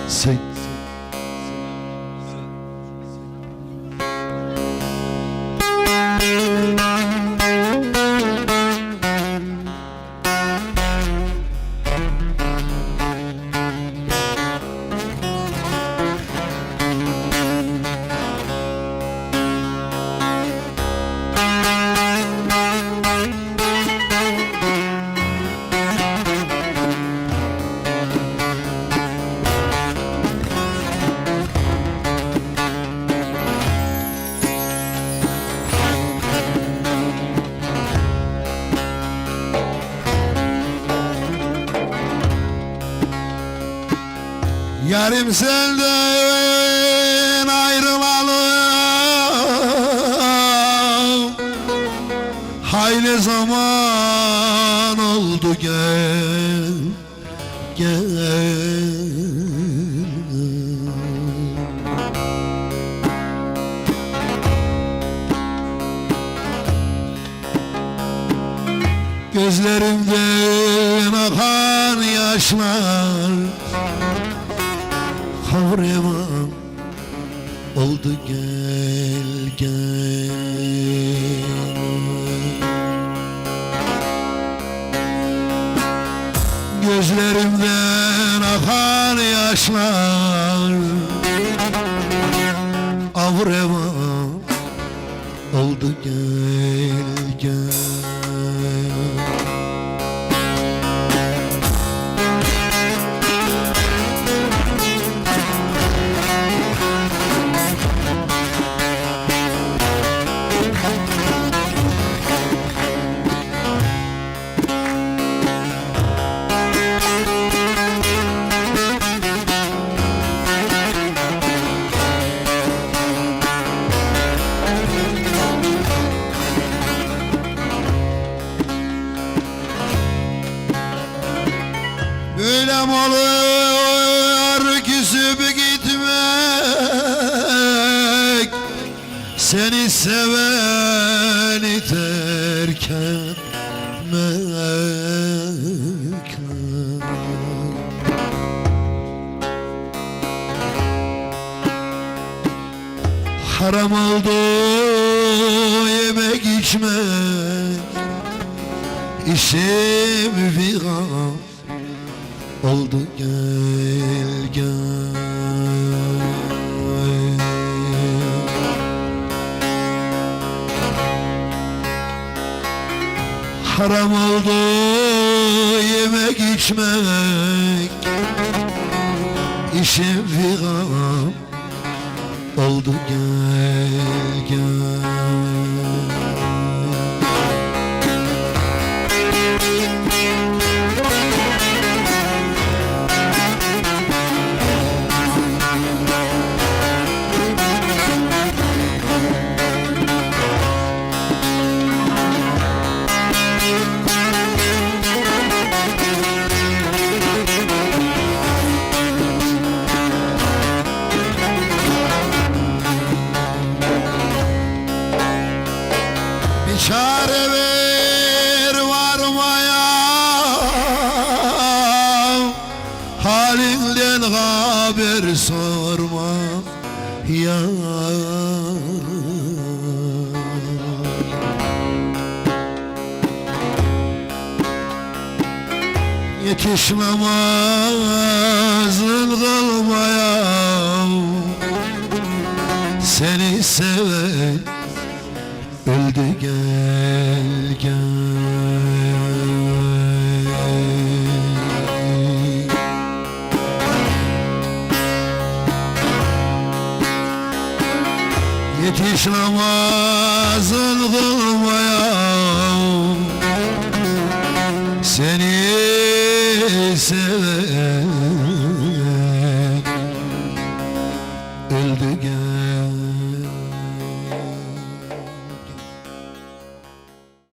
Sen yarim senden ayrılalı hayli zaman oldu, gel gel. Gözlerimden akan yaşlar havrevan oldu, gel gel. Gözlerimden akan yaşlar havrevan oldu, gel gel. Öyle mi olur küsüp gitmek, seni seveni terk etmek? Haram oldu yemek içmek, işim figan oldu, gel gel. Haram oldu yemek içmek, işim figan oldu, gel gel. Çare ver varmaya, halinden haber sorma ya. Yetişmemezlik kılmaya, seni seven öldü, gel gel. Yetiş namazın kılmaya, seni seven öldü, gel.